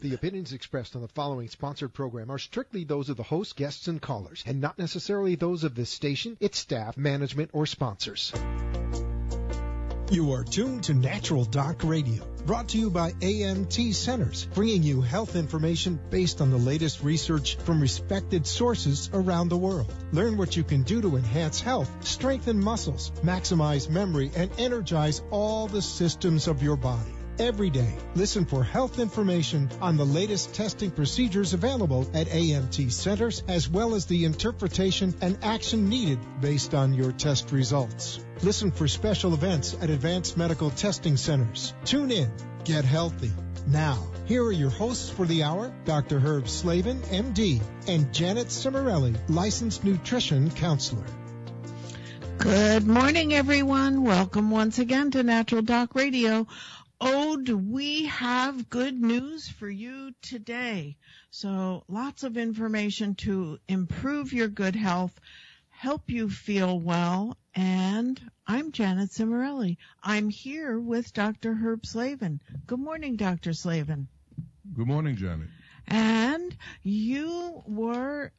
The opinions expressed on the following sponsored program are strictly those of the host, guests, and callers, and not necessarily those of this station, its staff, management, or sponsors. You are tuned to Natural Doc Radio, brought to you by AMT Centers, bringing you health information based on the latest research from respected sources around the world. Learn what you can do to enhance health, strengthen muscles, maximize memory, and energize all the systems of your body. Every day, listen for health information on the latest testing procedures available at AMT Centers, as well as the interpretation and action needed based on your test results. Listen for special events at Advanced Medical Testing Centers. Tune in. Get healthy. Now, here are your hosts for the hour, Dr. Herb Slavin, MD, and Janet Cimarelli, licensed nutrition counselor. Good morning, everyone. Welcome once again to Natural Doc Radio. Oh, do we have good news for you today? So lots of information to improve your good health, help you feel well, and I'm Janet Cimarelli. I'm here with Dr. Herb Slavin. Good morning, Dr. Slavin. Good morning, Janet. And you were,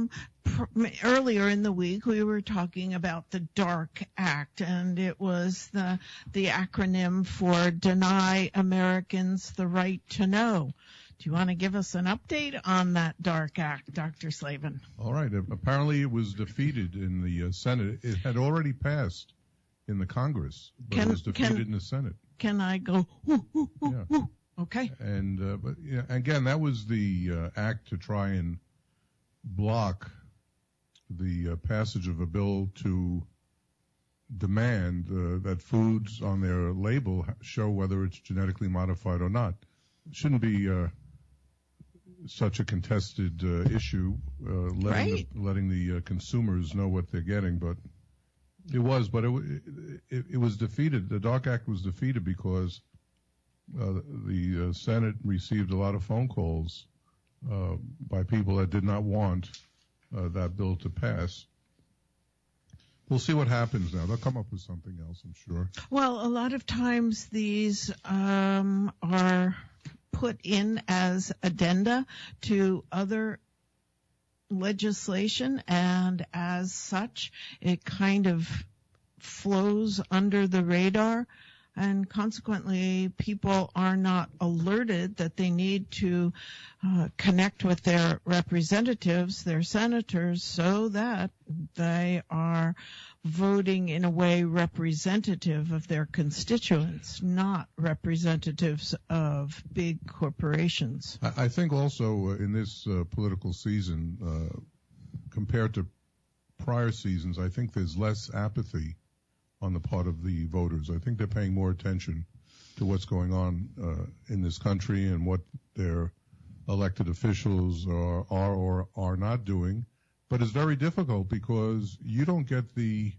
earlier in the week, we were talking about the DARK Act, and it was the acronym for Deny Americans the Right to Know. Do you want to give us an update on that DARK Act, Dr. Slavin? All right. Apparently it was defeated in the Senate. It had already passed in the Congress, but it was defeated in the Senate. Can I go, Yeah. Okay. And but yeah, again, that was the act to try and block the passage of a bill to demand that foods on their label show whether it's genetically modified or not. It shouldn't be such a contested issue, letting the consumers know what they're getting, but it was. But it was defeated. The DARK Act was defeated because the Senate received a lot of phone calls by people that did not want that bill to pass. We'll see what happens now. They'll come up with something else, I'm sure. Well, a lot of times these are put in as addenda to other legislation, and as such, it kind of flows under the radar. And consequently, people are not alerted that they need to connect with their representatives, their senators, so that they are voting in a way representative of their constituents, not representatives of big corporations. I think also in this political season, compared to prior seasons, I think there's less apathy on the part of the voters. I think they're paying more attention to what's going on in this country and what their elected officials are or are not doing. But it's very difficult because you don't get the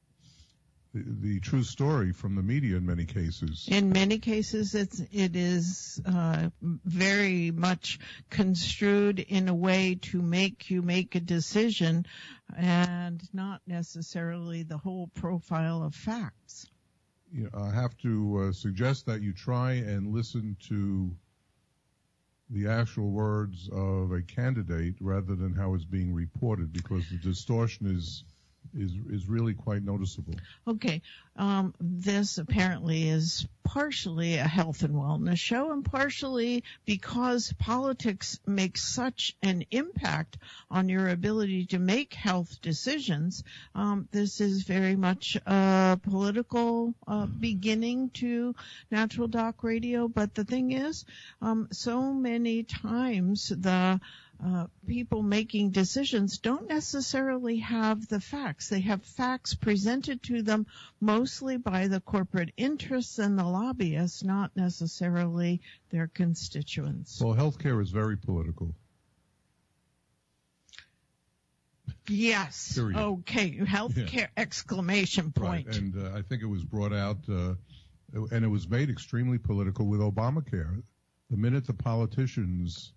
true story from the media in many cases. In many cases, it is very much construed in a way to make you make a decision, and not necessarily the whole profile of facts. You know, I have to suggest that you try and listen to the actual words of a candidate rather than how it's being reported, because the distortion is really quite noticeable. Okay. This apparently is partially a health and wellness show, and partially because politics makes such an impact on your ability to make health decisions. This is very much a political beginning to Natural Doc Radio. But the thing is, so many times the people making decisions don't necessarily have the facts. They have facts presented to them mostly by the corporate interests and the lobbyists, not necessarily their constituents. Well, healthcare is very political. Yes. Period. Okay. Healthcare, exclamation point. Right. And I think it was brought out, and it was made extremely political with Obamacare. The minute the politicians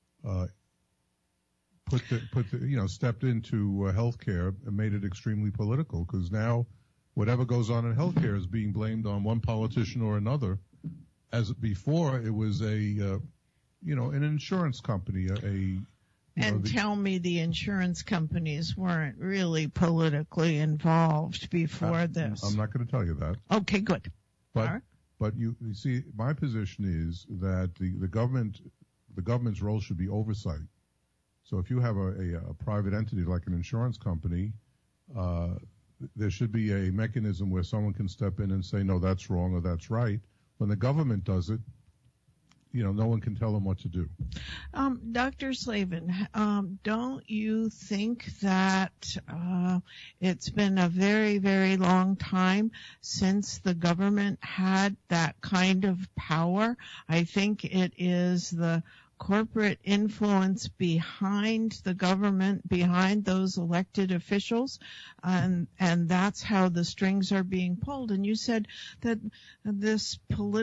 stepped into healthcare and made it extremely political, because now whatever goes on in healthcare is being blamed on one politician or another. As before, it was a an insurance company, tell me the insurance companies weren't really politically involved before this. I'm not going to tell you that. Okay, good. But you see, my position is that the government's role should be oversight. So if you have a private entity like an insurance company, there should be a mechanism where someone can step in and say, no, that's wrong or that's right. When the government does it, no one can tell them what to do. Dr. Slavin, don't you think that it's been a very, very long time since the government had that kind of power? I think it is the corporate influence behind the government, behind those elected officials, and that's how the strings are being pulled. And you said that this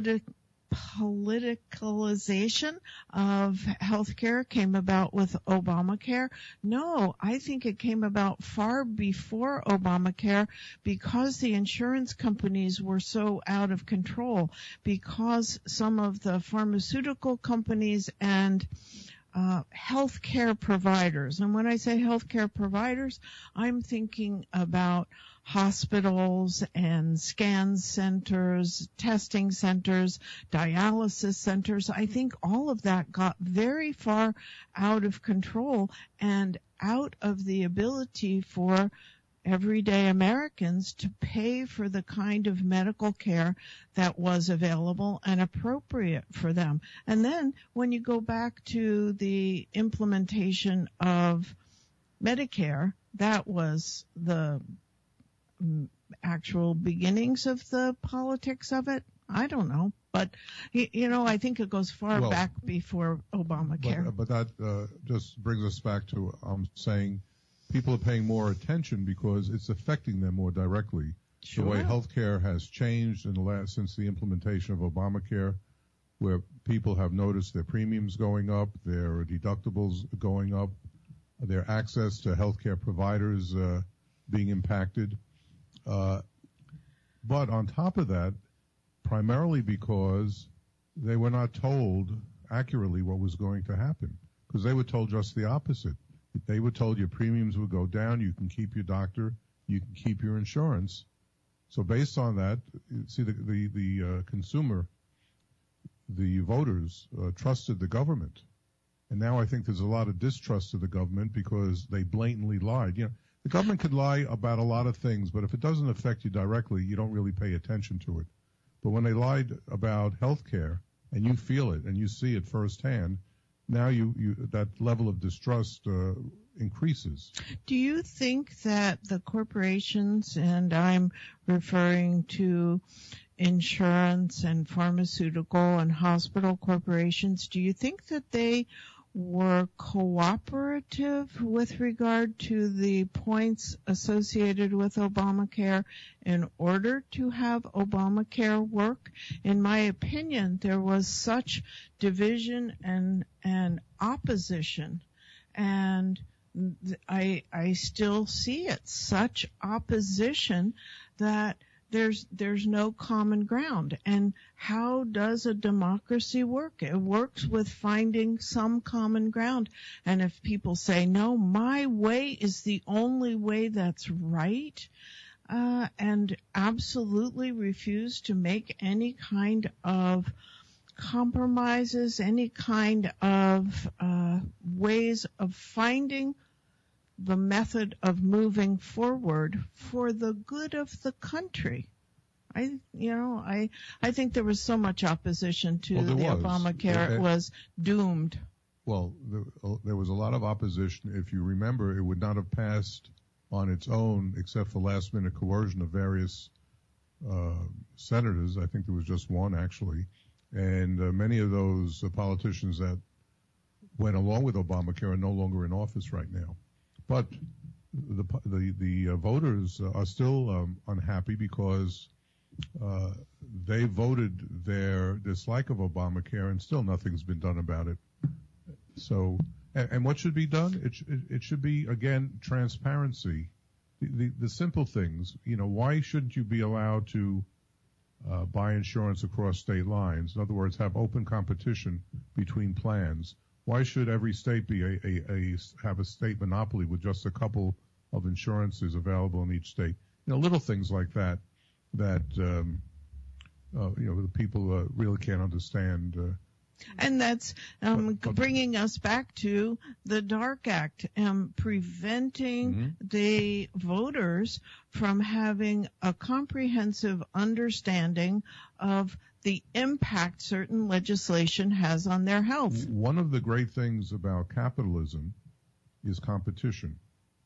politicalization of healthcare came about with Obamacare. No, I think it came about far before Obamacare because the insurance companies were so out of control, because some of the pharmaceutical companies and healthcare providers, and when I say healthcare providers, I'm thinking about hospitals and scan centers, testing centers, dialysis centers. I think all of that got very far out of control and out of the ability for everyday Americans to pay for the kind of medical care that was available and appropriate for them. And then when you go back to the implementation of Medicare, that was the actual beginnings of the politics of it. I don't know. But, I think it goes far back before Obamacare. But that just brings us back to saying people are paying more attention because it's affecting them more directly. Sure. The way healthcare has changed since the implementation of Obamacare, where people have noticed their premiums going up, their deductibles going up, their access to healthcare providers being impacted. But on top of that, primarily because they were not told accurately what was going to happen, because they were told just the opposite. They were told your premiums would go down, you can keep your doctor, you can keep your insurance. So based on that, see, the consumer, the voters, trusted the government. And now I think there's a lot of distrust of the government because they blatantly lied. The government could lie about a lot of things, but if it doesn't affect you directly, you don't really pay attention to it. But when they lied about health care, and you feel it and you see it firsthand, now that level of distrust increases. Do you think that the corporations, and I'm referring to insurance and pharmaceutical and hospital corporations, do you think that they were cooperative with regard to the points associated with Obamacare in order to have Obamacare work? In my opinion, there was such division and opposition, and I still see it, such opposition that there's no common ground. And how does a democracy work? It works with finding some common ground. And if people say, no, my way is the only way that's right, and absolutely refuse to make any kind of compromises, any kind of ways of finding the method of moving forward for the good of the country. I think there was so much opposition to the Obamacare, it was doomed. Well, there was a lot of opposition. If you remember, it would not have passed on its own except for last-minute coercion of various senators. I think there was just one, actually. And many of those politicians that went along with Obamacare are no longer in office right now. But the voters are still unhappy because they voted their dislike of Obamacare, and still nothing's been done about it. So, and what should be done? It should be, again, transparency. The simple things. Why shouldn't you be allowed to buy insurance across state lines. In other words, have open competition between plans. Why should every state be have a state monopoly with just a couple of insurances available in each state? Little things like that the people really can't understand. And that's bringing us back to the DARK Act, preventing the voters from having a comprehensive understanding of the impact certain legislation has on their health. One of the great things about capitalism is competition.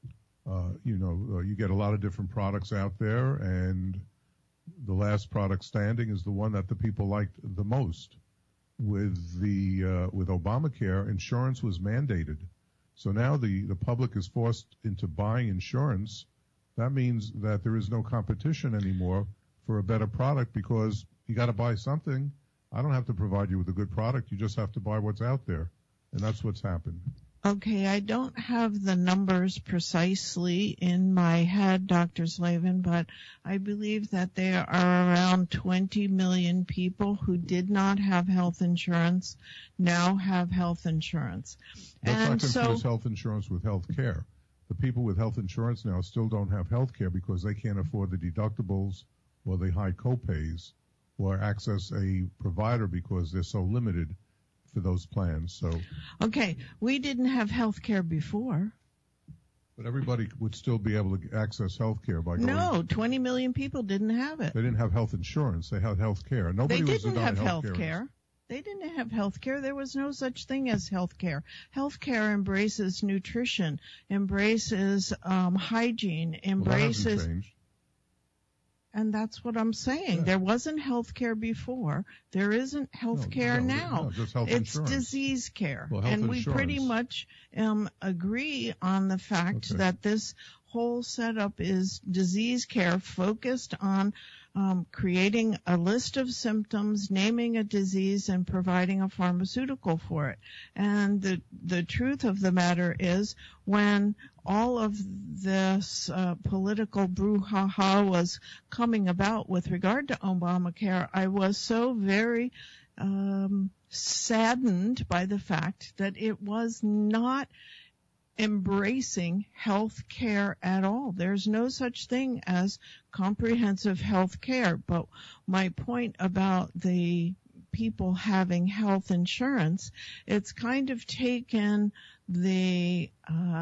You get a lot of different products out there, and the last product standing is the one that the people liked the most. With Obamacare, insurance was mandated. So now the public is forced into buying insurance. That means that there is no competition anymore for a better product, because you got to buy something. I don't have to provide you with a good product. You just have to buy what's out there. And that's what's happened. Okay, I don't have the numbers precisely in my head, Dr. Slavin, but I believe that there are around 20 million people who did not have health insurance now have health insurance. Let's not confuse health insurance with health care. The people with health insurance now still don't have health care because they can't afford the deductibles or the high copays or access a provider because they're so limited for those plans. So okay, we didn't have health care before. But everybody would still be able to access health care by going. No, 20 million people didn't have it. They didn't have health insurance. They had health care. Nobody they was didn't have health care. care. They didn't have health care. There was no such thing as health care. Health care embraces nutrition, embraces hygiene, embraces. Well, that hasn't changed. And that's what I'm saying. Yeah. There wasn't health care before. There isn't health care now. No, just health it's insurance. Disease care. Well, and insurance. We pretty much agree on the fact that this whole setup is disease care focused on creating a list of symptoms, naming a disease, and providing a pharmaceutical for it. And the truth of the matter is, when all of this political brouhaha was coming about with regard to Obamacare, I was so very saddened by the fact that it was not embracing health care at all. There's no such thing as comprehensive health care. But my point about the people having health insurance, it's kind of taken the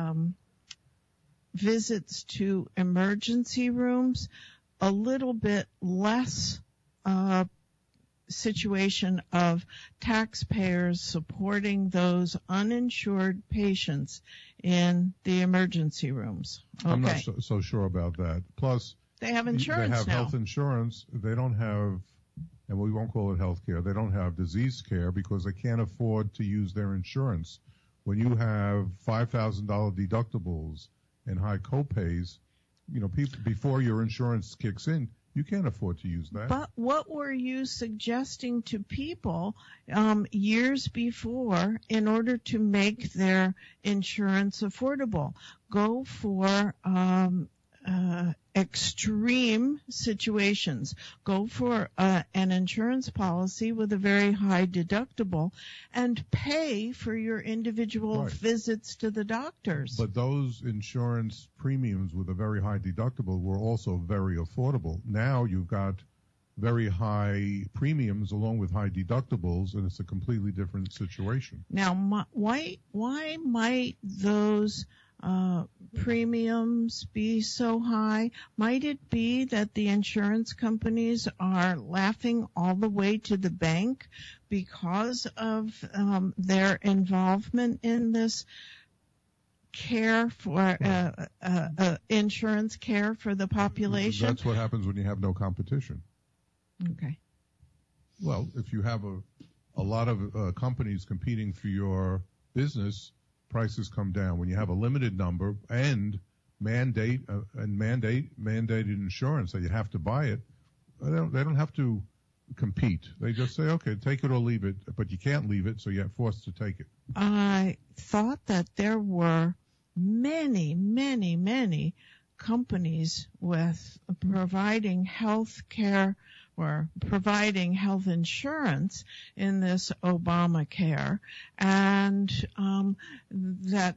visits to emergency rooms a little bit less situation of taxpayers supporting those uninsured patients in the emergency rooms. Okay. I'm not so sure about that. Plus, they have insurance now. They have now. Health insurance. They don't have, and we won't call it health care, they don't have disease care because they can't afford to use their insurance. When you have $5,000 deductibles and high copays, people, before your insurance kicks in, you can't afford to use that. But what were you suggesting to people years before in order to make their insurance affordable? Go for extreme situations. Go for an insurance policy with a very high deductible and pay for your individual visits to the doctors. But those insurance premiums with a very high deductible were also very affordable. Now you've got very high premiums along with high deductibles, and it's a completely different situation. Now, why might those premiums be so high? Might it be that the insurance companies are laughing all the way to the bank because of their involvement in this care for insurance care for the population? That's what happens when you have no competition. Okay. Well, if you have a lot of companies competing for your business, prices come down. When you have a limited number and mandated insurance that you have to buy it, they don't have to compete. They just say, okay, take it or leave it, but you can't leave it, so you're forced to take it. I thought that there were many, many, many companies with providing health care or providing health insurance in this Obamacare, and that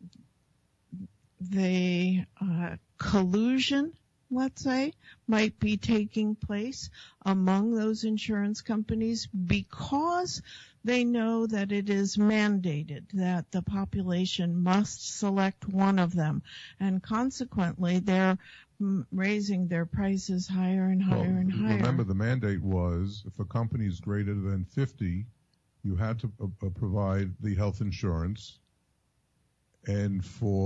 the collusion, let's say, might be taking place among those insurance companies because they know that it is mandated that the population must select one of them, and consequently they're raising their prices higher and higher and higher. Remember, the mandate was if a company is greater than 50, you had to provide the health insurance, and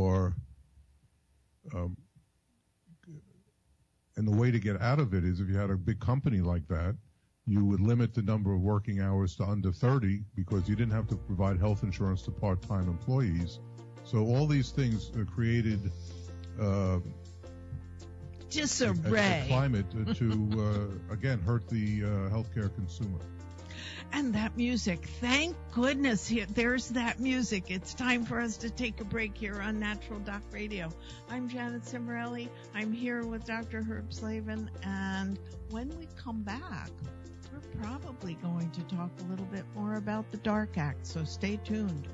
and the way to get out of it is if you had a big company like that, you would limit the number of working hours to under 30 because you didn't have to provide health insurance to part-time employees. So all these things created disarray. A climate to, again, hurt the healthcare consumer. And that music, thank goodness, there's that music. It's time for us to take a break here on Natural Doc Radio. I'm Janet Cimarelli. I'm here with Dr. Herb Slavin, and when we come back, we're probably going to talk a little bit more about the DARK Act, so stay tuned.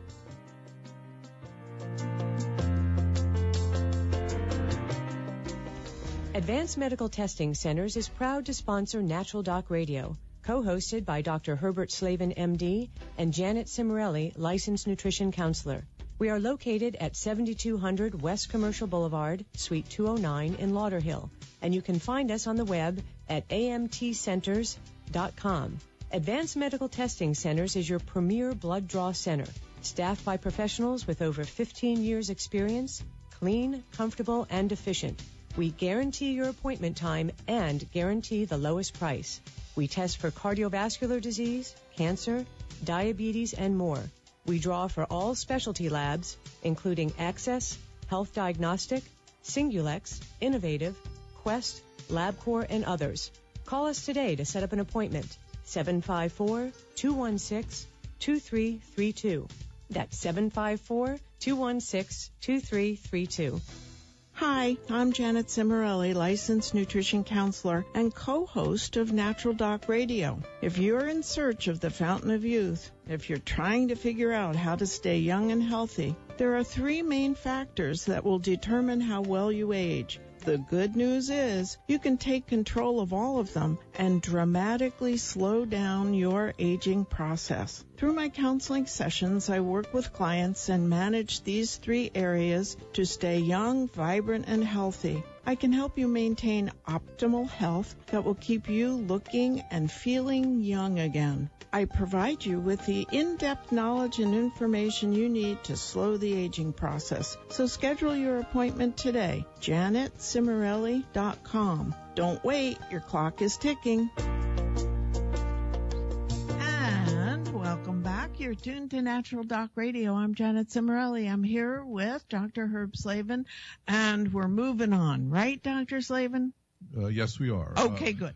Advanced Medical Testing Centers is proud to sponsor Natural Doc Radio, co-hosted by Dr. Herbert Slavin, MD, and Janet Cimarelli, licensed nutrition counselor. We are located at 7200 West Commercial Boulevard, Suite 209 in Lauderhill, and you can find us on the web at amtcenters.com. Advanced Medical Testing Centers is your premier blood draw center, staffed by professionals with over 15 years experience, clean, comfortable, and efficient. We guarantee your appointment time and guarantee the lowest price. We test for cardiovascular disease, cancer, diabetes, and more. We draw for all specialty labs, including Access, Health Diagnostic, Singulex, Innovative, Quest, LabCorp, and others. Call us today to set up an appointment. 754-216-2332. That's 754-216-2332. Hi, I'm Janet Cimarelli, licensed nutrition counselor and co-host of Natural Doc Radio. If you're in search of the fountain of youth, if you're trying to figure out how to stay young and healthy, there are three main factors that will determine how well you age. The good news is you can take control of all of them and dramatically slow down your aging process. Through my counseling sessions, I work with clients and manage these three areas to stay young, vibrant, and healthy. I can help you maintain optimal health that will keep you looking and feeling young again. I provide you with the in-depth knowledge and information you need to slow the aging process. So schedule your appointment today. JanetCimarelli.com. Don't wait. Your clock is ticking. And welcome back. You're tuned to Natural Doc Radio. I'm Janet Cimarelli. I'm here with Dr. Herb Slavin, and we're moving on. Right, Dr. Slavin? Yes, we are. Okay, good.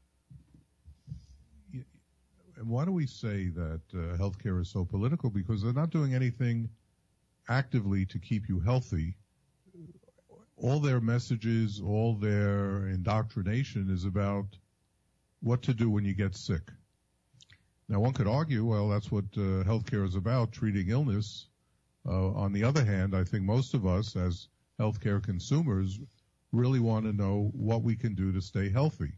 And why do we say that healthcare is so political? Because they're not doing anything actively to keep you healthy. All their messages, all their indoctrination is about what to do when you get sick. Now, one could argue, well, that's what healthcare is about, treating illness. On the other hand, I think most of us as healthcare consumers really want to know what we can do to stay healthy.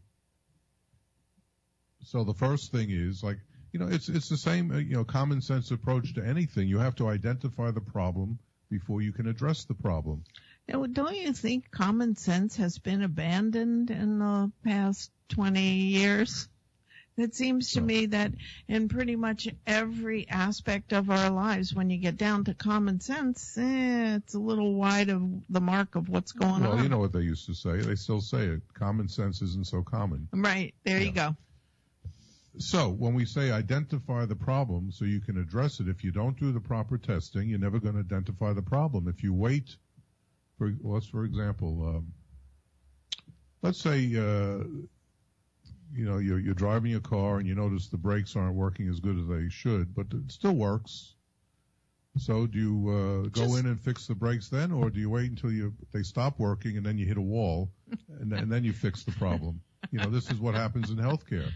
So the first thing is, like, it's the same, common sense approach to anything. You have to identify the problem before you can address the problem. Now, don't you think common sense has been abandoned in the past 20 years? It seems to me that in pretty much every aspect of our lives, when you get down to common sense, it's a little wide of the mark of what's going on. Well, you know what they used to say. They still say it. Common sense isn't so common. Right. There you go. So when we say identify the problem so you can address it, if you don't do the proper testing, you're never going to identify the problem. If you wait, for example, let's say, you're driving your car and you notice the brakes aren't working as good as they should, but it still works. So do you go in and fix the brakes then, or do you wait until they stop working and then you hit a wall and then you fix the problem? This is what happens in healthcare.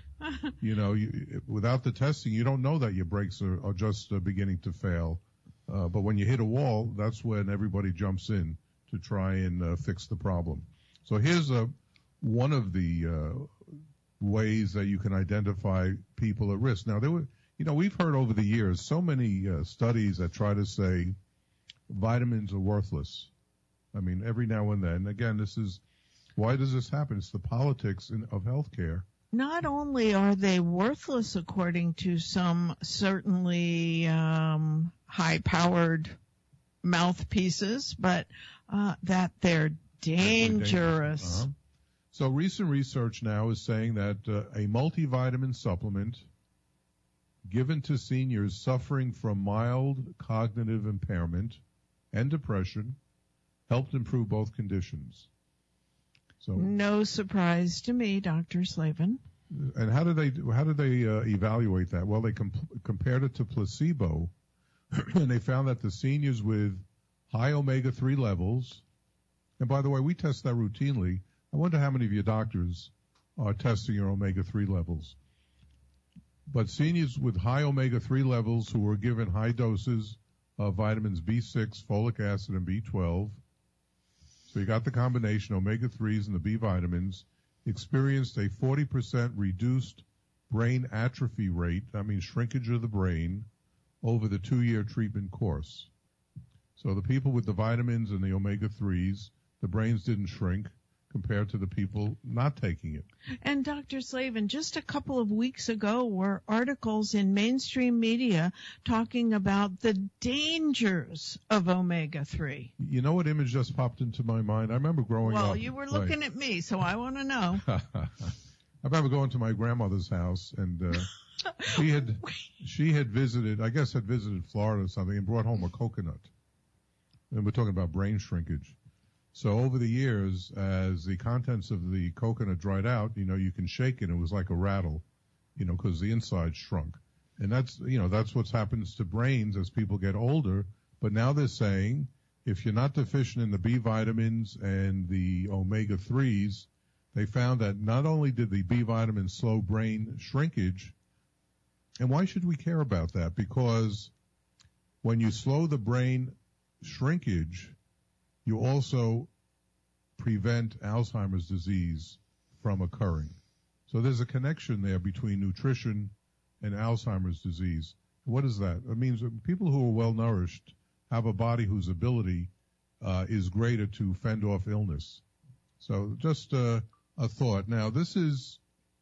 Without the testing, you don't know that your brakes are just beginning to fail. But when you hit a wall, that's when everybody jumps in to try and fix the problem. So here's one of the ways that you can identify people at risk. Now, we've heard over the years so many studies that try to say vitamins are worthless. I mean, every now and then. Again, why does this happen? It's the politics of healthcare. Not only are they worthless according to some certainly high-powered mouthpieces, but that they're dangerous. Uh-huh. So recent research now is saying that a multivitamin supplement given to seniors suffering from mild cognitive impairment and depression helped improve both conditions. So no surprise to me, Dr. Slavin. And how did they evaluate that? Well, they compared it to placebo, and they found that the seniors with high omega-3 levels, and by the way, we test that routinely. I wonder how many of your doctors are testing your omega-3 levels. But seniors with high omega-3 levels who were given high doses of vitamins B6, folic acid, and B12, so you got the combination omega-3s and the B vitamins, experienced a 40% reduced brain atrophy rate, that means shrinkage of the brain, over the 2-year treatment course. So the people with the vitamins and the omega-3s, the brains didn't shrink compared to the people not taking it. And Dr. Slavin, just a couple of weeks ago were articles in mainstream media talking about the dangers of omega-3. You know what image just popped into my mind? I remember growing up. Well, you were looking at me, so I want to know. I remember going to my grandmother's house, and she had visited, I guess had visited Florida or something, and brought home a coconut. And we're talking about brain shrinkage. So over the years, as the contents of the coconut dried out, you can shake it. It was like a rattle, because the inside shrunk. And that's what happens to brains as people get older. But now they're saying if you're not deficient in the B vitamins and the omega-3s, they found that not only did the B vitamins slow brain shrinkage, and why should we care about that? Because when you slow the brain shrinkage, you also prevent Alzheimer's disease from occurring. So there's a connection there between nutrition and Alzheimer's disease. What is that? It means that people who are well nourished have a body whose ability is greater to fend off illness. So just a thought. Now this is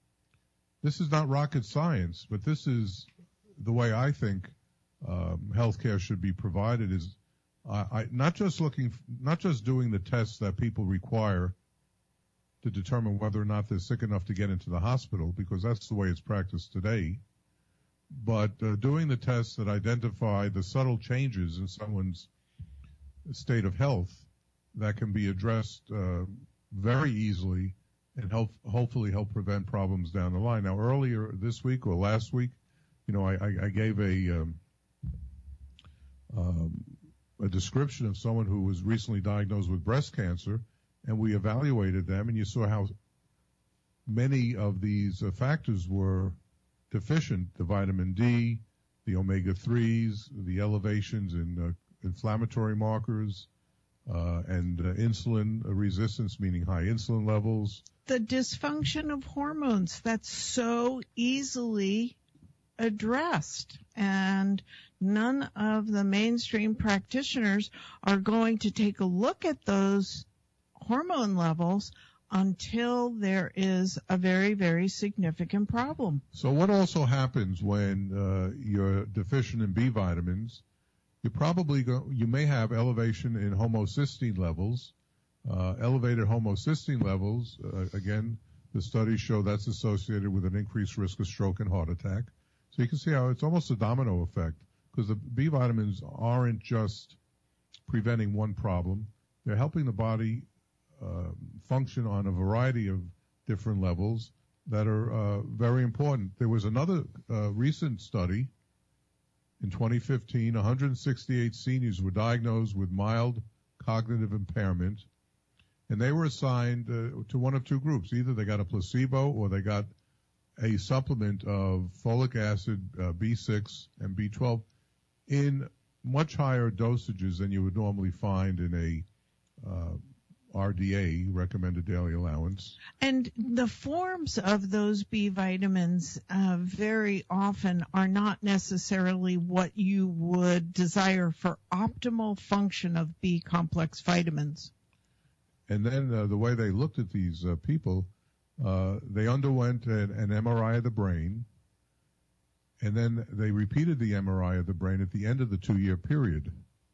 not rocket science, but this is the way I think healthcare should be provided. Is not just doing the tests that people require to determine whether or not they're sick enough to get into the hospital, because that's the way it's practiced today, but doing the tests that identify the subtle changes in someone's state of health that can be addressed very easily and hopefully help prevent problems down the line. Now, earlier this week or last week, I gave a description of someone who was recently diagnosed with breast cancer, and we evaluated them, and you saw how many of these factors were deficient: the vitamin D, the omega-3s, the elevations in inflammatory markers, and insulin resistance, meaning high insulin levels. The dysfunction of hormones that's so easily addressed, and none of the mainstream practitioners are going to take a look at those hormone levels until there is a very, very significant problem. So what also happens when you're deficient in B vitamins? You may have elevation in homocysteine levels. Elevated homocysteine levels, again, the studies show that's associated with an increased risk of stroke and heart attack. So you can see how it's almost a domino effect, because the B vitamins aren't just preventing one problem. They're helping the body function on a variety of different levels that are very important. There was another recent study in 2015. 168 seniors were diagnosed with mild cognitive impairment, And they were assigned to one of two groups. Either they got a placebo or they got a supplement of folic acid, B6, and B12 in much higher dosages than you would normally find in a RDA, recommended daily allowance. And the forms of those B vitamins very often are not necessarily what you would desire for optimal function of B complex vitamins. And then the way they looked at these people, they underwent an MRI of the brain, and then they repeated the MRI of the brain at the end of the 2-year period.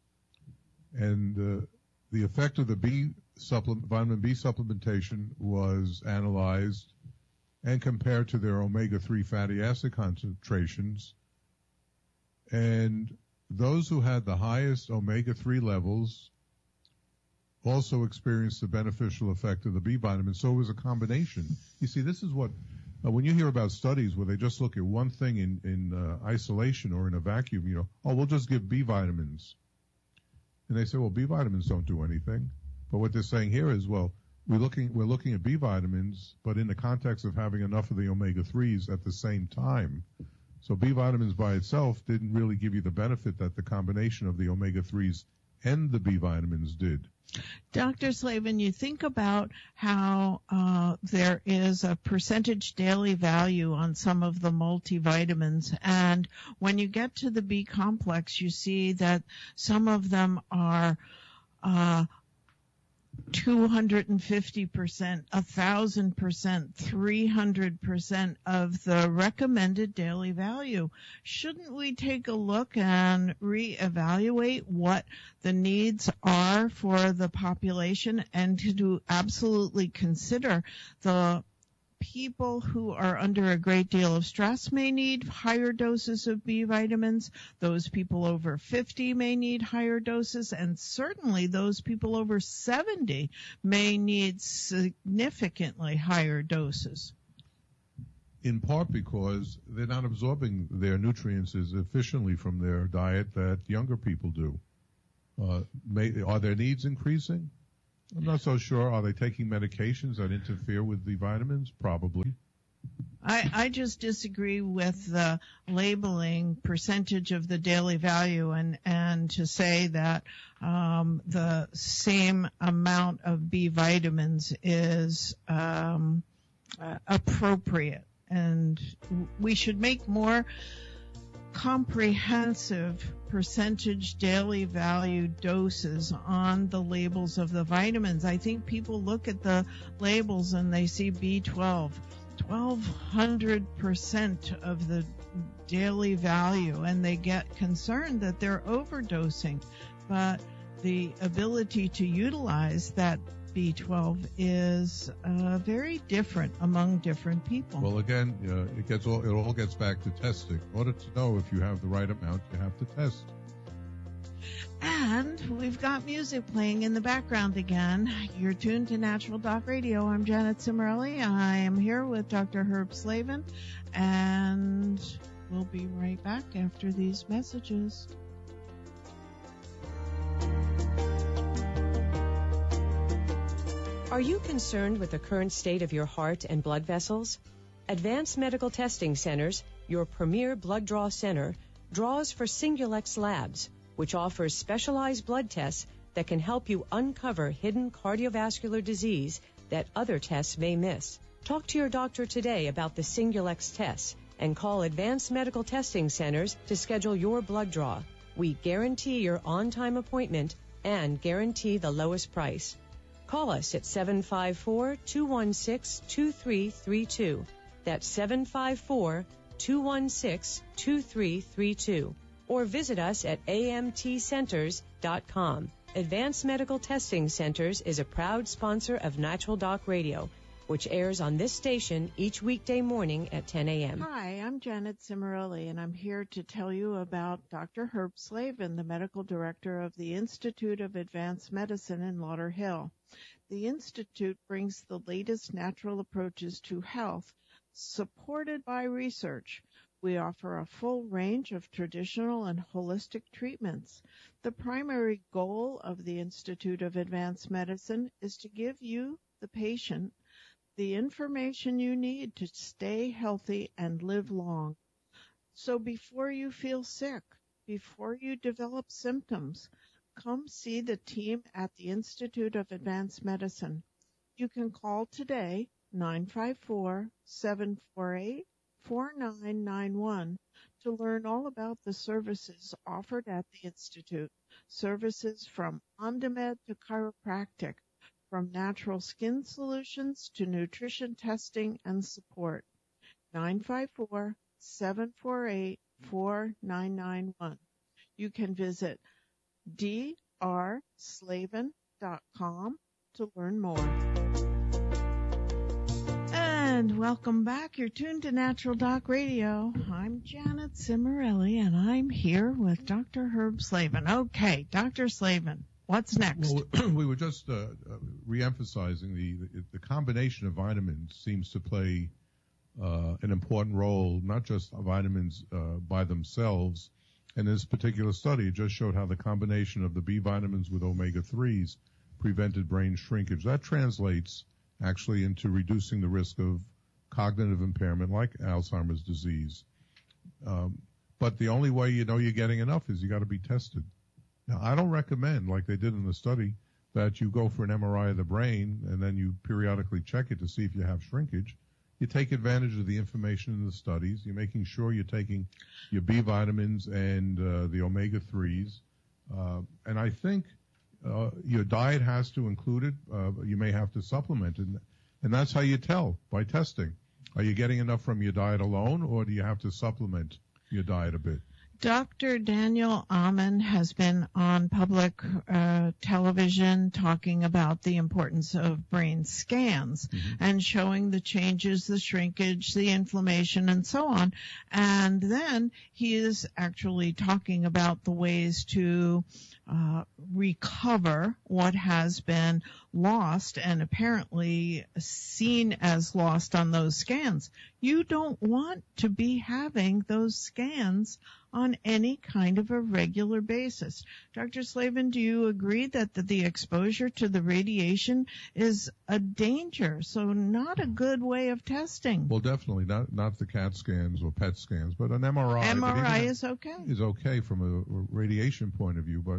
And the effect of the vitamin B supplementation was analyzed and compared to their omega-3 fatty acid concentrations. And those who had the highest omega-3 levels also experienced the beneficial effect of the B vitamin. So it was a combination. You see, this is what, when you hear about studies where they just look at one thing in isolation or in a vacuum, we'll just give B vitamins. And they say, well, B vitamins don't do anything. But what they're saying here is, well, we're looking at B vitamins, but in the context of having enough of the omega-3s at the same time. So B vitamins by itself didn't really give you the benefit that the combination of the omega-3s and the B vitamins did. Dr. Slavin, you think about how there is a percentage daily value on some of the multivitamins, and when you get to the B complex, you see that some of them are 250%, 1,000%, 300% of the recommended daily value. Shouldn't we take a look and reevaluate what the needs are for the population and to absolutely consider the people who are under a great deal of stress may need higher doses of B vitamins. Those people over 50 may need higher doses, and certainly those people over 70 may need significantly higher doses. In part because they're not absorbing their nutrients as efficiently from their diet that younger people do. Are their needs increasing? I'm not so sure. Are they taking medications that interfere with the vitamins? Probably. I just disagree with the labeling percentage of the daily value and to say that the same amount of B vitamins is appropriate. And we should make more comprehensive percentage daily value doses on the labels of the vitamins. I think people look at the labels and they see B12, 1,200% of the daily value, and they get concerned that they're overdosing. But the ability to utilize that B12 is very different among different people. Well, again, it all gets back to testing. In order to know if you have the right amount, you have to test. And we've got music playing in the background again. You're tuned to Natural Doc Radio. I'm Janet Cimarelli. I am here with Dr. Herb Slavin, and we'll be right back after these messages. Are you concerned with the current state of your heart and blood vessels? Advanced Medical Testing Centers, your premier blood draw center, draws for Singulex Labs, which offers specialized blood tests that can help you uncover hidden cardiovascular disease that other tests may miss. Talk to your doctor today about the Singulex tests and call Advanced Medical Testing Centers to schedule your blood draw. We guarantee your on-time appointment and guarantee the lowest price. Call us at 754-216-2332. That's 754-216-2332. Or visit us at amtcenters.com. Advanced Medical Testing Centers is a proud sponsor of Natural Doc Radio, which airs on this station each weekday morning at 10 a.m. Hi, I'm Janet Cimarelli, and I'm here to tell you about Dr. Herb Slavin, the medical director of the Institute of Advanced Medicine in Lauderhill. The Institute brings the latest natural approaches to health, supported by research, We offer a full range of traditional and holistic treatments. The primary goal of the Institute of Advanced Medicine is to give you, the patient, the information you need to stay healthy and live long. So before you feel sick, before you develop symptoms, come see the team at the Institute of Advanced Medicine. You can call today, 954-748-4991, to learn all about the services offered at the Institute. Services from OnDemed to chiropractic, from natural skin solutions to nutrition testing and support. 954-748-4991. You can visit drslavin.com to learn more. And welcome back. You're tuned to Natural Doc Radio. I'm Janet Cimarelli, and I'm here with Dr. Herb Slavin. Okay, Dr. Slavin, what's next? Well, we were just re-emphasizing the combination of vitamins seems to play an important role, not just vitamins by themselves. And this particular study just showed how the combination of the B vitamins with omega-3s prevented brain shrinkage. That translates actually into reducing the risk of cognitive impairment like Alzheimer's disease. But the only way you know you're getting enough is you got to be tested. Now, I don't recommend, like they did in the study, that you go for an MRI of the brain and then you periodically check it to see if you have shrinkage. You take advantage of the information in the studies. You're making sure you're taking your B vitamins and the omega-3s. And I think your diet has to include it. You may have to supplement it. And that's how you tell, by testing. Are you getting enough from your diet alone, or do you have to supplement your diet a bit? Dr. Daniel Amen has been on public television talking about the importance of brain scans and showing the changes, the shrinkage, the inflammation, and so on. And then he is actually talking about the ways to recover what has been lost and apparently seen as lost on those scans. You don't want to be having those scans on any kind of a regular basis. Dr. Slavin, do you agree that the exposure to the radiation is a danger, so not a good way of testing? Well, definitely not the CAT scans or PET scans, but an MRI. MRI is okay. Is okay from a radiation point of view, but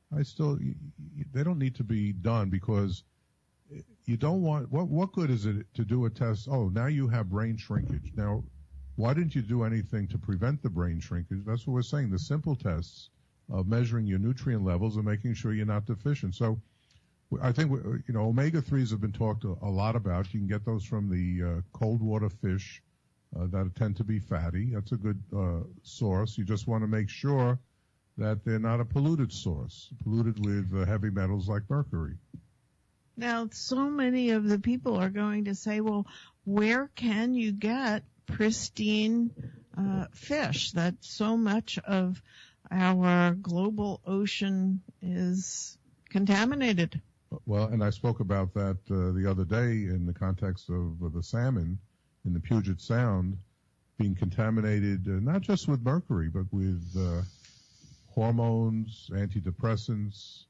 they don't need to be done because you don't want, what good is it to do a test? Oh, now you have brain shrinkage. Now, why didn't you do anything to prevent the brain shrinkage? That's what we're saying. The simple tests of measuring your nutrient levels and making sure you're not deficient. So I think, omega-3s have been talked a lot about. You can get those from the cold water fish that tend to be fatty. That's a good source. You just want to make sure that they're not a polluted source, polluted with heavy metals like mercury. Now, so many of the people are going to say, well, where can you get pristine fish? That so much of our global ocean is contaminated. Well, and I spoke about that the other day in the context of the salmon in the Puget Sound being contaminated not just with mercury, but with hormones, antidepressants,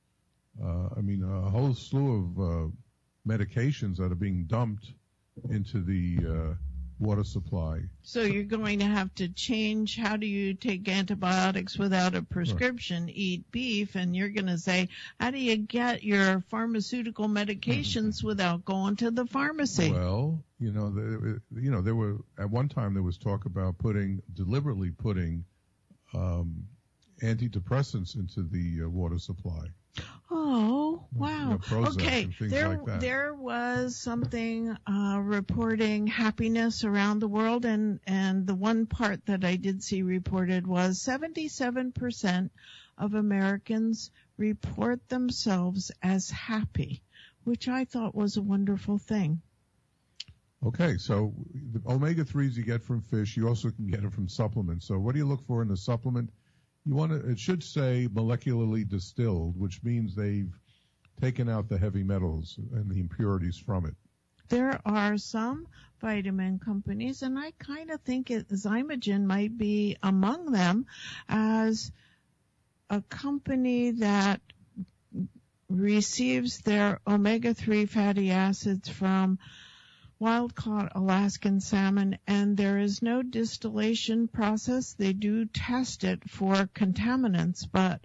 a whole slew of medications that are being dumped into the water supply. So you're going to have to change, how do you take antibiotics without a prescription, eat beef, and you're going to say, how do you get your pharmaceutical medications without going to the pharmacy? Well, there were, at one time there was talk about deliberately putting antidepressants into the water supply. Oh, wow. Prozac okay, and things like that. There was something reporting happiness around the world, and the one part that I did see reported was 77% of Americans report themselves as happy, which I thought was a wonderful thing. Okay, so the omega-3s you get from fish, you also can get it from supplements. So what do you look for in a supplement? It should say molecularly distilled, which means they've taken out the heavy metals and the impurities from it. there are some vitamin companies, and I kind of think Zymogen might be among them, as a company that receives their omega-3 fatty acids from wild-caught Alaskan salmon, and there is no distillation process. They do test it for contaminants, but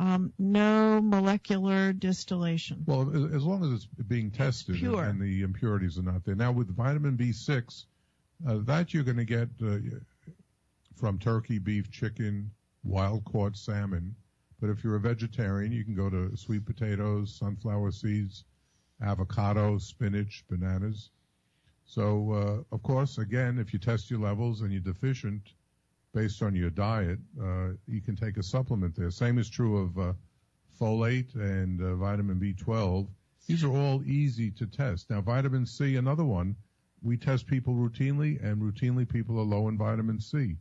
no molecular distillation. Well, as long as it's being tested pure. and the impurities are not there. Now, with vitamin B6, that you're going to get from turkey, beef, chicken, wild-caught salmon. But if you're a vegetarian, you can go to sweet potatoes, sunflower seeds, avocado, spinach, bananas. So, of course, again, if you test your levels and you're deficient based on your diet, you can take a supplement there. Same is true of folate and vitamin B12. These are all easy to test. Now, vitamin C, another one, we test people routinely, and routinely people are low in vitamin C.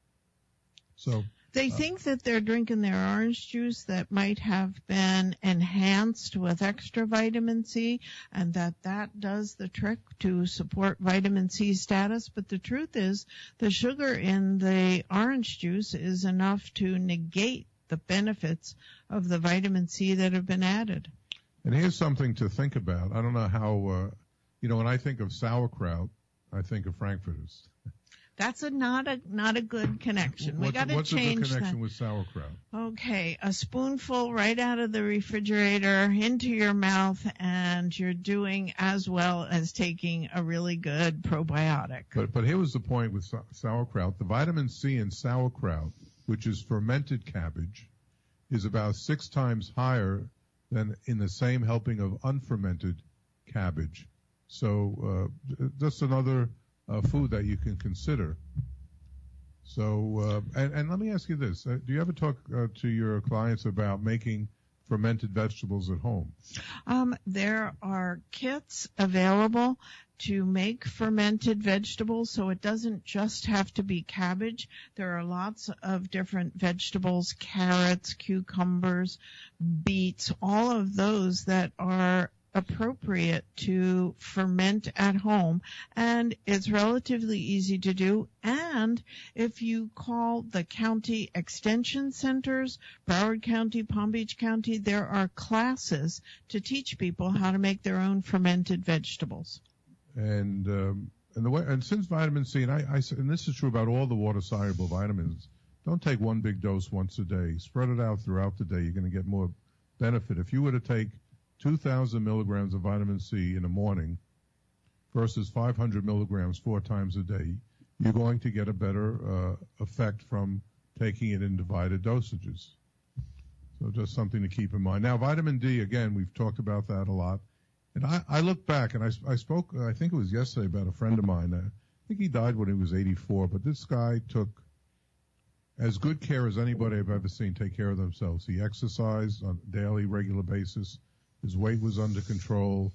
So they think that they're drinking their orange juice that might have been enhanced with extra vitamin C, and that does the trick to support vitamin C status. But the truth is, the sugar in the orange juice is enough to negate the benefits of the vitamin C that have been added. And here's something to think about. I don't know how, when I think of sauerkraut, I think of Frankfurters. That's not a good connection. We got to change that. What's a good connection with sauerkraut? Okay, a spoonful right out of the refrigerator into your mouth, and you're doing as well as taking a really good probiotic. But here was the point with sauerkraut. The vitamin C in sauerkraut, which is fermented cabbage, is about 6 times higher than in the same helping of unfermented cabbage. So just another food that you can consider. So, and let me ask you this. Do you ever talk to your clients about making fermented vegetables at home? There are kits available to make fermented vegetables, so it doesn't just have to be cabbage. There are lots of different vegetables, carrots, cucumbers, beets, all of those that are appropriate to ferment at home, and it's relatively easy to do. And if you call the county extension centers, Broward County, Palm Beach County, there are classes to teach people how to make their own fermented vegetables. And since vitamin C, and this is true about all the water-soluble vitamins, don't take one big dose once a day. Spread it out throughout the day. You're going to get more benefit. If you were to take 2,000 milligrams of vitamin C in the morning versus 500 milligrams 4 times a day, you're going to get a better effect from taking it in divided dosages. So just something to keep in mind. Now, vitamin D, again, we've talked about that a lot. And I look back, and I spoke, I think it was yesterday, about a friend of mine. I think he died when he was 84, but this guy took as good care as anybody I've ever seen take care of themselves. He exercised on a daily, regular basis. His weight was under control.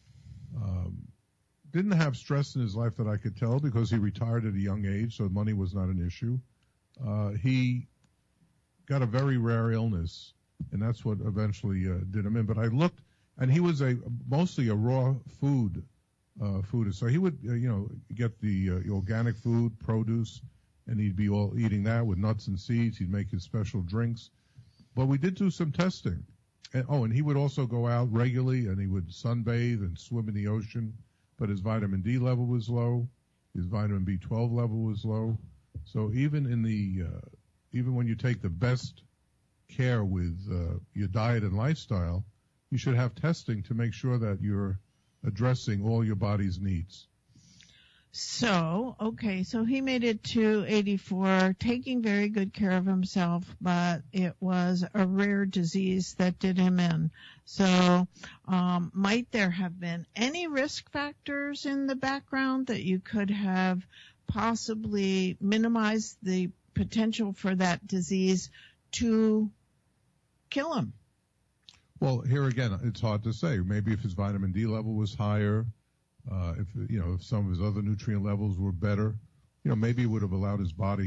Didn't have stress in his life that I could tell because he retired at a young age, so money was not an issue. He got a very rare illness, and that's what eventually did him in. But I looked, and he was mostly a raw food food. So he would, get the organic food, produce, and he'd be all eating that with nuts and seeds. He'd make his special drinks. But we did do some testing. And he would also go out regularly, and he would sunbathe and swim in the ocean, but his vitamin D level was low, his vitamin B12 level was low. So even when you take the best care with your diet and lifestyle, you should have testing to make sure that you're addressing all your body's needs. So he made it to 84, taking very good care of himself, but it was a rare disease that did him in. So, might there have been any risk factors in the background that you could have possibly minimized the potential for that disease to kill him? Well, here again, it's hard to say. Maybe if his vitamin D level was higher, if some of his other nutrient levels were better, maybe it would have allowed his body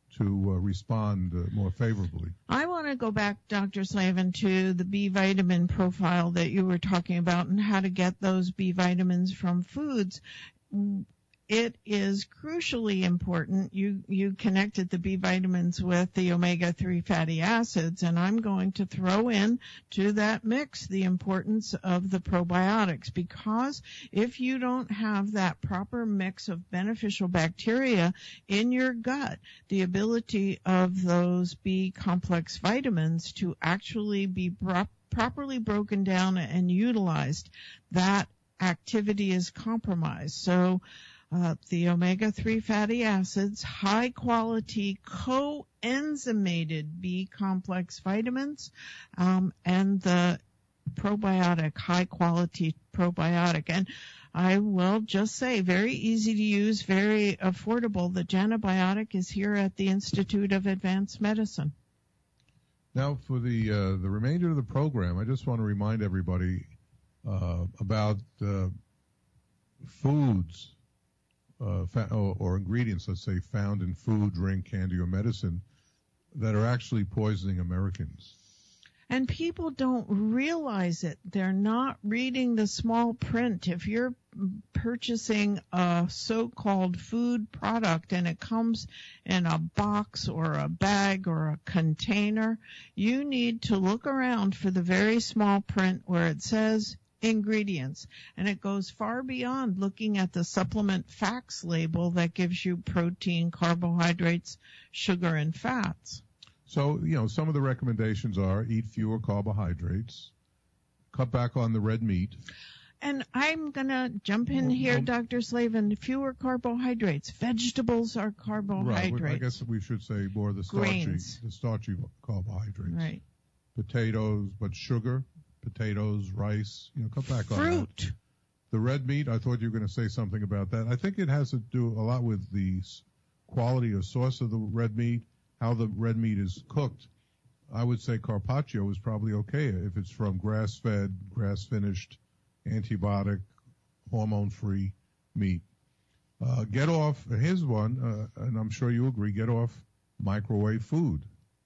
to respond more favorably. I want to go back, Dr. Slavin, to the B vitamin profile that you were talking about and how to get those B vitamins from foods. It is crucially important. You connected the B vitamins with the omega-3 fatty acids, and I'm going to throw in to that mix the importance of the probiotics, because if you don't have that proper mix of beneficial bacteria in your gut, the ability of those B complex vitamins to actually be properly broken down and utilized, that activity is compromised. So the omega-3 fatty acids, high-quality coenzymated B complex vitamins, and the probiotic, high-quality probiotic. And I will just say, very easy to use, very affordable. The Janabiotic is here at the Institute of Advanced Medicine. Now, for the remainder of the program, I just want to remind everybody about foods or ingredients, let's say, found in food, drink, candy, or medicine that are actually poisoning Americans. And people don't realize it. They're not reading the small print. If you're purchasing a so-called food product and it comes in a box or a bag or a container, you need to look around for the very small print where it says ingredients. And it goes far beyond looking at the supplement facts label that gives you protein, carbohydrates, sugar, and fats. So, some of the recommendations are eat fewer carbohydrates, cut back on the red meat. And I'm going to jump in here, Dr. Slavin. Fewer carbohydrates. Vegetables are carbohydrates. Right. I guess we should say more the starchy carbohydrates. Right. Potatoes, but sugar, potatoes, rice, cut back on that. Fruit. The red meat, I thought you were going to say something about that. I think it has to do a lot with the quality or source of the red meat, how the red meat is cooked. I would say carpaccio is probably okay if it's from grass-fed, grass-finished, antibiotic, hormone-free meat. Get off, here's one, and I'm sure you agree, get off microwave food.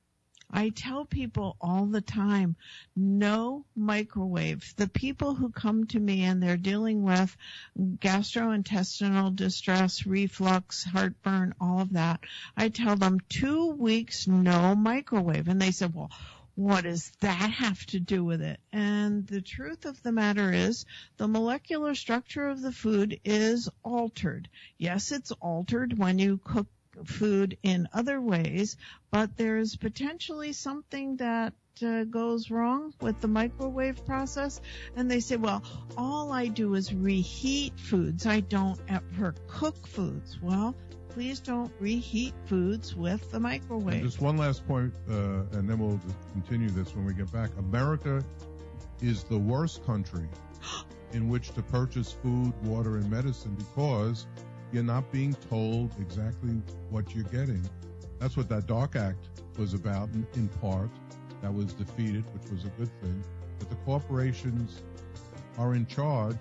I tell people all the time, no microwave. The people who come to me and they're dealing with gastrointestinal distress, reflux, heartburn, all of that, I tell them 2 weeks, no microwave. And they said, well, what does that have to do with it? And the truth of the matter is the molecular structure of the food is altered. Yes, it's altered when you cook food in other ways, but there's potentially something that goes wrong with the microwave process. And they say, well, all I do is reheat foods. I don't ever cook foods. Well, please don't reheat foods with the microwave. And just one last point, and then we'll continue this when we get back. America is the worst country in which to purchase food, water, and medicine because you're not being told exactly what you're getting. That's what that DARK Act was about, in part. That was defeated, which was a good thing. But the corporations are in charge,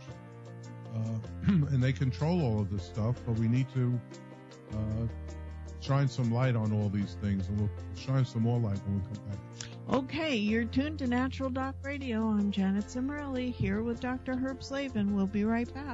and they control all of this stuff, but we need to shine some light on all these things, and we'll shine some more light when we come back. Okay, you're tuned to Natural Doc Radio. I'm Janet Cimarelli, here with Dr. Herb Slavin. We'll be right back.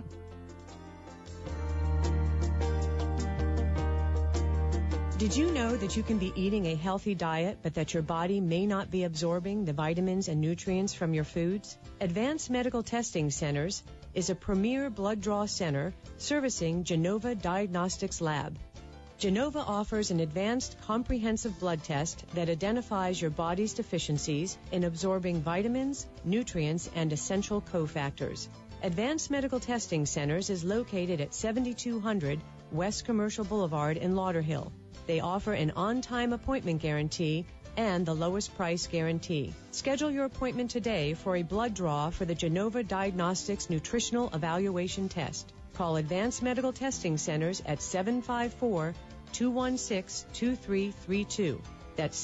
Did you know that you can be eating a healthy diet, but that your body may not be absorbing the vitamins and nutrients from your foods? Advanced Medical Testing Centers is a premier blood draw center servicing Genova Diagnostics Lab. Genova offers an advanced comprehensive blood test that identifies your body's deficiencies in absorbing vitamins, nutrients, and essential cofactors. Advanced Medical Testing Centers is located at 7200 West Commercial Boulevard in Lauderhill. They offer an on-time appointment guarantee and the lowest price guarantee. Schedule your appointment today for a blood draw for the Genova Diagnostics Nutritional Evaluation Test. Call Advanced Medical Testing Centers at 754-216-2332. That's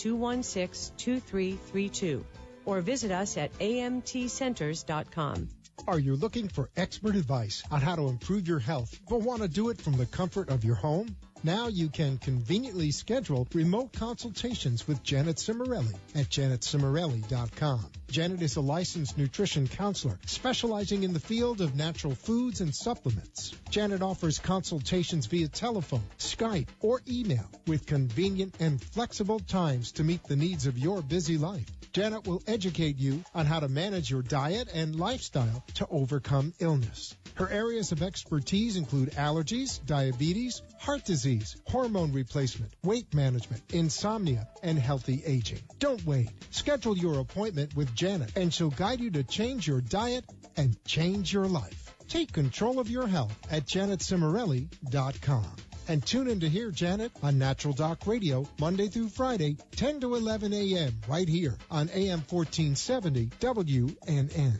754-216-2332. Or visit us at amtcenters.com. Are you looking for expert advice on how to improve your health, but want to do it from the comfort of your home? Now you can conveniently schedule remote consultations with Janet Cimarelli at janetcimarelli.com. Janet is a licensed nutrition counselor specializing in the field of natural foods and supplements. Janet offers consultations via telephone, Skype, or email with convenient and flexible times to meet the needs of your busy life. Janet will educate you on how to manage your diet and lifestyle to overcome illness. Her areas of expertise include allergies, diabetes, heart disease, hormone replacement, weight management, insomnia, and healthy aging. Don't wait. Schedule your appointment with Janet, and she'll guide you to change your diet and change your life. Take control of your health at janetcimarelli.com. And tune in to hear Janet on Natural Doc Radio Monday through Friday, 10 to 11 a.m. right here on AM 1470 WNN.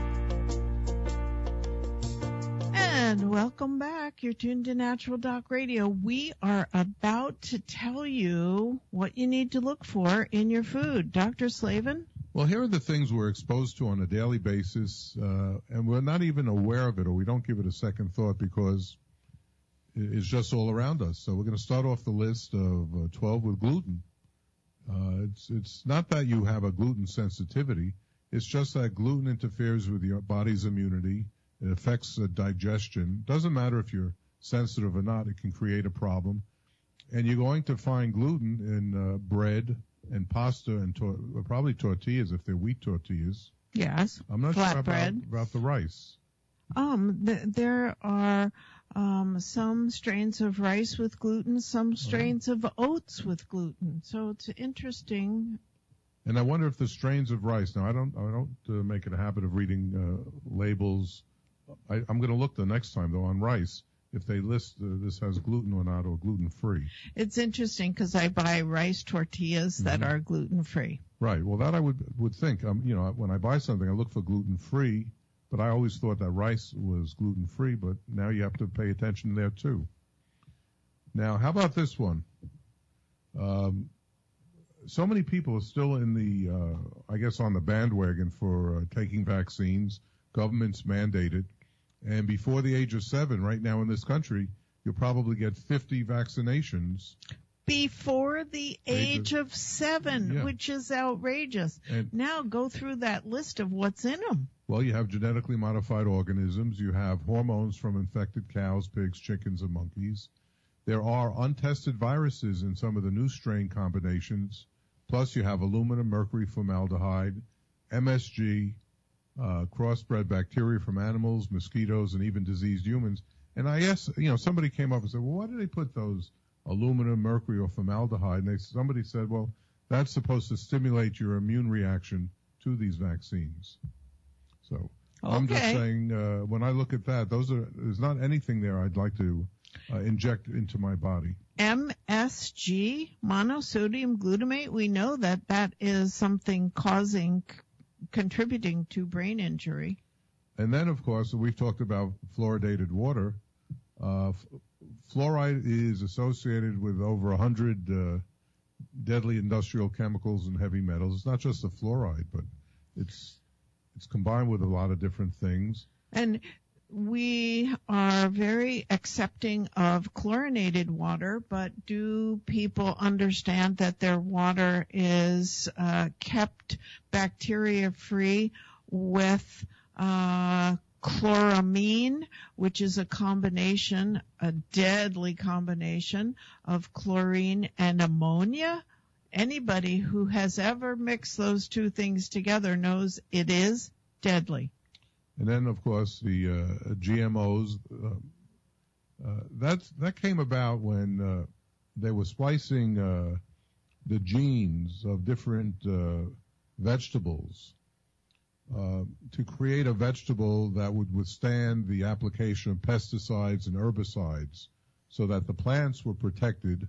And welcome back. You're tuned to Natural Doc Radio. We are about to tell you what you need to look for in your food. Dr. Slavin? Well, here are the things we're exposed to on a daily basis, and we're not even aware of it, or we don't give it a second thought because it's just all around us. So we're going to start off the list of 12 with gluten. It's not that you have a gluten sensitivity. It's just that gluten interferes with your body's immunity. It affects digestion. Doesn't matter if you're sensitive or not. It can create a problem. And you're going to find gluten in bread and pasta and probably tortillas if they're wheat tortillas. Yes. I'm not sure about the rice. There are some strains of rice with gluten, some strains of oats with gluten. So it's interesting. And I wonder if the strains of rice. Now I don't make it a habit of reading labels. I'm going to look the next time though on rice if they list this has gluten or not, or gluten free. It's interesting because I buy rice tortillas that are gluten free. Right. Well, that I would think. When I buy something, I look for gluten free. But I always thought that rice was gluten-free, but now you have to pay attention there too. Now, how about this one? So many people are still in on the bandwagon for taking vaccines. Governments mandate it. And before the age of 7, right now in this country, you'll probably get 50 vaccinations. Before the age of 7, yeah. Which is outrageous. And now go through that list of what's in them. Well, you have genetically modified organisms. You have hormones from infected cows, pigs, chickens, and monkeys. There are untested viruses in some of the new strain combinations. Plus, you have aluminum, mercury, formaldehyde, MSG, crossbred bacteria from animals, mosquitoes, and even diseased humans. And I asked, somebody came up and said, well, why do they put those aluminum, mercury, or formaldehyde? And somebody said, well, that's supposed to stimulate your immune reaction to these vaccines. So I'm just saying, when I look at that, there's not anything there I'd like to inject into my body. MSG, monosodium glutamate, we know that is something contributing to brain injury. And then, of course, we've talked about fluoridated water. Fluoride is associated with over 100 deadly industrial chemicals and heavy metals. It's not just the fluoride, but it's combined with a lot of different things. And we are very accepting of chlorinated water, but do people understand that their water is kept bacteria-free with chloramine, which is a deadly combination of chlorine and ammonia? Anybody who has ever mixed those two things together knows it is deadly. And then, of course, the GMOs. That came about when they were splicing the genes of different vegetables to create a vegetable that would withstand the application of pesticides and herbicides, so that the plants were protected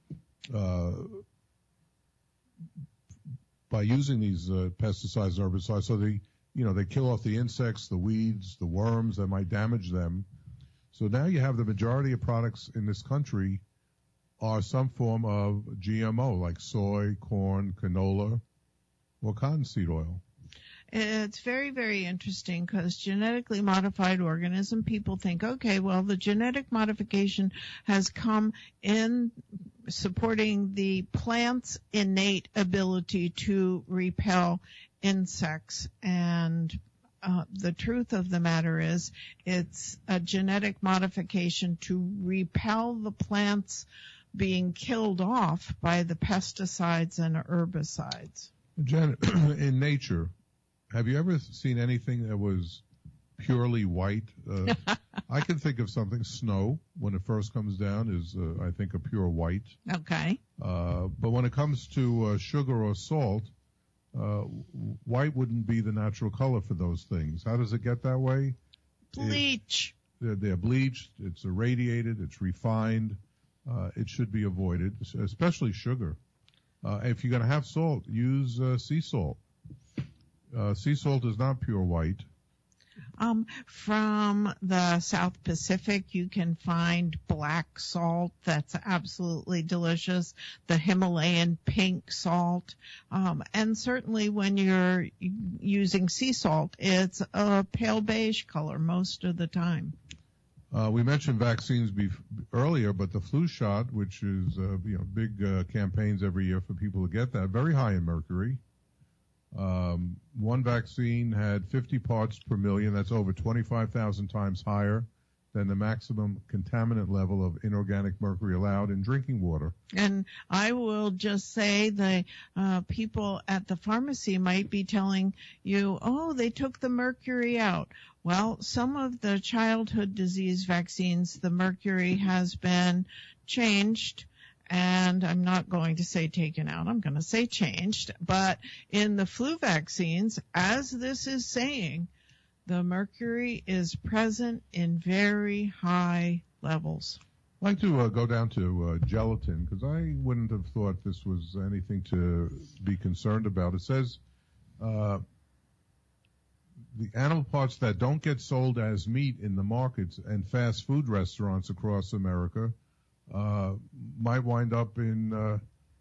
by using these pesticides and herbicides. So they kill off the insects, the weeds, the worms that might damage them. So now you have the majority of products in this country are some form of GMO, like soy, corn, canola, or cottonseed oil. It's very, very interesting because genetically modified organism, people think, okay, well, the genetic modification has come in supporting the plant's innate ability to repel insects. And the truth of the matter is it's a genetic modification to repel the plants being killed off by the pesticides and herbicides. Janet, in nature, have you ever seen anything that was purely white? I can think of something. Snow, when it first comes down, is, I think, a pure white. Okay. But when it comes to sugar or salt, white wouldn't be the natural color for those things. How does it get that way? Bleach. They're bleached. It's irradiated. It's refined. It should be avoided, especially sugar. If you're going to have salt, use sea salt. Sea salt is not pure white. From the South Pacific, you can find black salt that's absolutely delicious, the Himalayan pink salt, and certainly when you're using sea salt, it's a pale beige color most of the time. We mentioned vaccines earlier, but the flu shot, which is big campaigns every year for people to get that, very high in mercury. One vaccine had 50 parts per million. That's over 25,000 times higher than the maximum contaminant level of inorganic mercury allowed in drinking water. And I will just say the people at the pharmacy might be telling you, oh, they took the mercury out. Well, some of the childhood disease vaccines, the mercury has been changed. And I'm not going to say taken out, I'm going to say changed. But in the flu vaccines, as this is saying, the mercury is present in very high levels. I'd like to go down to gelatin, because I wouldn't have thought this was anything to be concerned about. It says the animal parts that don't get sold as meat in the markets and fast food restaurants across America might wind up in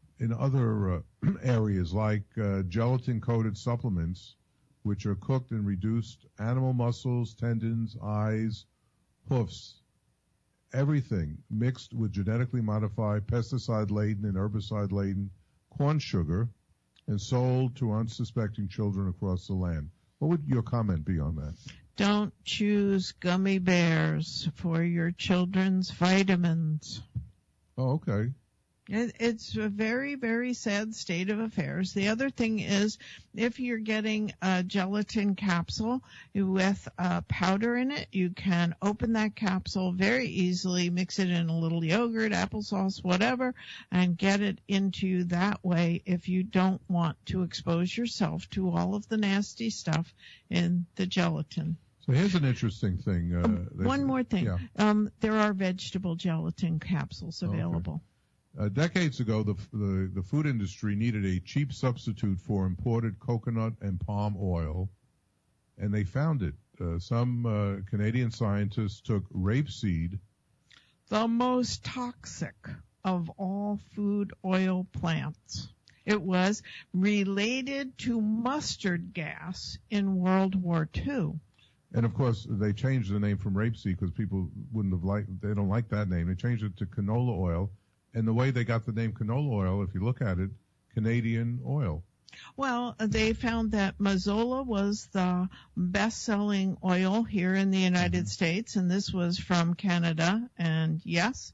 other areas like gelatin-coated supplements, which are cooked in reduced animal muscles, tendons, eyes, hoofs, everything mixed with genetically modified, pesticide-laden and herbicide-laden corn sugar and sold to unsuspecting children across the land. What would your comment be on that? Don't choose gummy bears for your children's vitamins. Oh, okay. It's a very, very sad state of affairs. The other thing is, if you're getting a gelatin capsule with powder in it, you can open that capsule very easily, mix it in a little yogurt, applesauce, whatever, and get it into that way if you don't want to expose yourself to all of the nasty stuff in the gelatin. So here's an interesting thing. One more thing. Yeah. There are vegetable gelatin capsules available. Okay. Decades ago, the food industry needed a cheap substitute for imported coconut and palm oil, and they found it. Some Canadian scientists took rapeseed, the most toxic of all food oil plants. It was related to mustard gas in World War II. And of course, they changed the name from rapeseed because people they don't like that name. They changed it to canola oil. And the way they got the name canola oil, if you look at it, Canadian oil. Well, they found that Mazola was the best-selling oil here in the United States, and this was from Canada. And yes,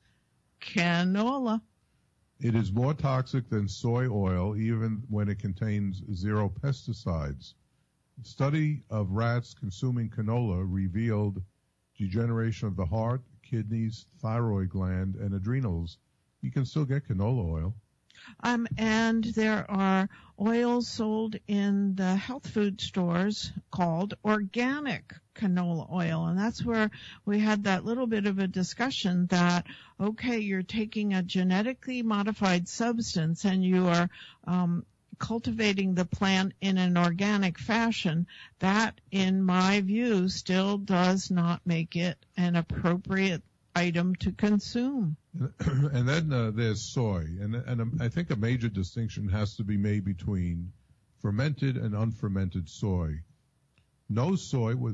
canola. It is more toxic than soy oil, even when it contains 0 pesticides. A study of rats consuming canola revealed degeneration of the heart, kidneys, thyroid gland, and adrenals. You can still get canola oil. And there are oils sold in the health food stores called organic canola oil. And that's where we had that little bit of a discussion that, okay, you're taking a genetically modified substance and you are cultivating the plant in an organic fashion. That, in my view, still does not make it an appropriate item to consume. And then there's soy, and I think a major distinction has to be made between fermented and unfermented soy. No soy was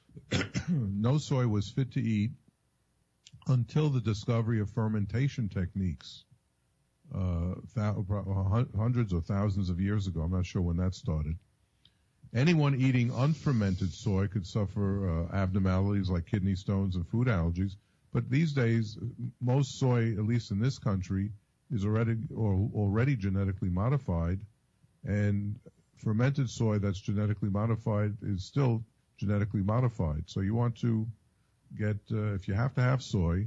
fit to eat until the discovery of fermentation techniques hundreds or thousands of years ago. I'm not sure when that started. Anyone eating unfermented soy could suffer abnormalities like kidney stones and food allergies. But these days, most soy, at least in this country, is already genetically modified, and fermented soy that's genetically modified is still genetically modified. So you want to get, if you have to have soy,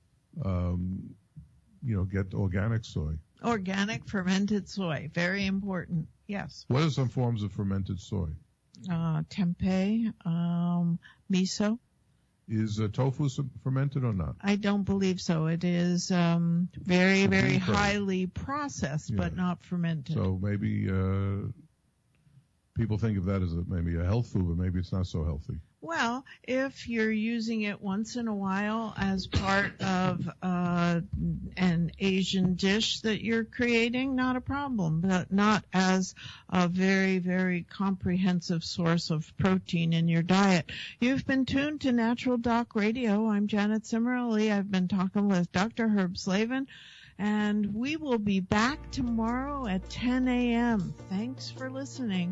get organic soy. Organic fermented soy, very important. Yes. What are some forms of fermented soy? Tempeh, miso. Is tofu fermented or not? I don't believe so. It is very, very highly processed, but not fermented. So maybe people think of that as maybe a health food, but maybe it's not so healthy. Well, if you're using it once in a while as part of an Asian dish that you're creating, not a problem, but not as a very, very comprehensive source of protein in your diet. You've been tuned to Natural Doc Radio. I'm Janet Cimmerly. I've been talking with Dr. Herb Slavin, and we will be back tomorrow at 10 a.m. Thanks for listening.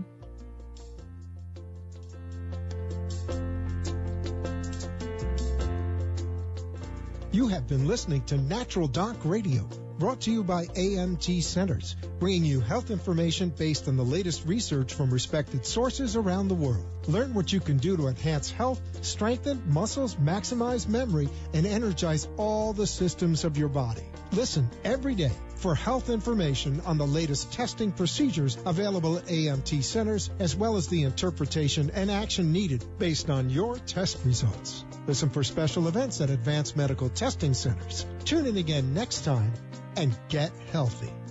You have been listening to Natural Doc Radio, brought to you by AMT Centers, bringing you health information based on the latest research from respected sources around the world. Learn what you can do to enhance health, strengthen muscles, maximize memory, and energize all the systems of your body. Listen every day for health information on the latest testing procedures available at AMT Centers, as well as the interpretation and action needed based on your test results. Listen for special events at Advanced Medical Testing Centers. Tune in again next time and get healthy.